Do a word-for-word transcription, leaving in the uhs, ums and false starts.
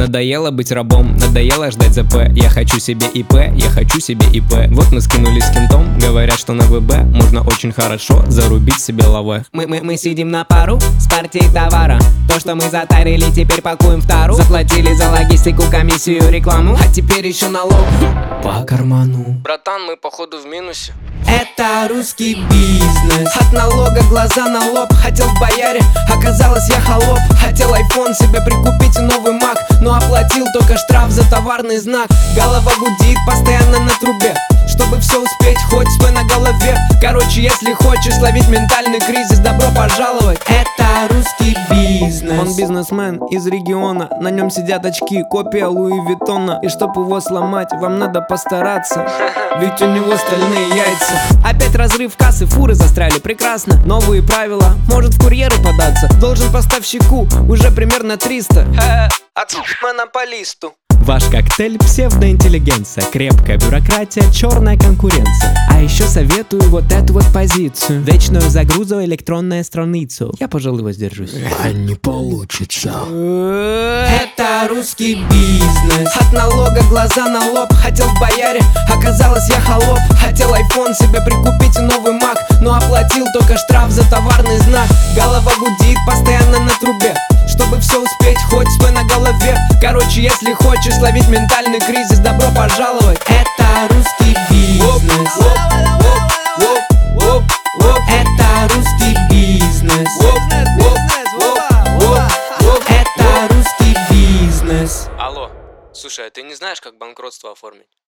Надоело быть рабом, надоело ждать ЗП. Я хочу себе ИП, я хочу себе ИП. Вот мы скинулись с кентом, говорят, что на ВБ можно очень хорошо зарубить себе лаве. Мы, мы, мы сидим на пару с партией товара. То, что мы затарили, теперь пакуем в тару. Заплатили за логистику, комиссию, рекламу, а теперь еще налог по карману. Братан, мы походу в минусе. Это русский бизнес. От налога глаза на лоб. Хотел в бояре, оказалось я холоп. Хотел айфон себе прикупить и новый мак, но оплатил только штраф за товарный знак. Голова гудит постоянно на трубе, чтобы все успеть, хоть свой на голове. Короче, если хочешь словить ментальный кризис, добро пожаловать. Это русский бизнес. Он бизнесмен из региона, на нем сидят очки, копия Луи Виттона. И чтоб его сломать, вам надо постараться, ведь у него стальные яйца. Опять разрыв кассы, фуры застряли, прекрасно. Новые правила, может в курьеры податься. Должен поставщику уже примерно триста. От монополисту. Ваш коктейль — псевдоинтеллигенция, крепкая бюрократия, черная конкуренция. А еще советую вот эту вот позицию: вечную загрузу электронная страницу. Я, пожалуй, воздержусь. А не получится. Это русский бизнес. От налога глаза на лоб. Хотел в бояре, оказалось я холоп. Хотел айфон себе прикупить и новый мак, но оплатил только штраф за товарный знак. Голова гудит постоянно на трубе, чтобы все успеть, хоть свой на голове. Короче, если хочешь словить ментальный кризис, добро пожаловать. Это русский бизнес. Это русский бизнес. Это русский бизнес. Алло, слушай, а ты не знаешь, как банкротство оформить?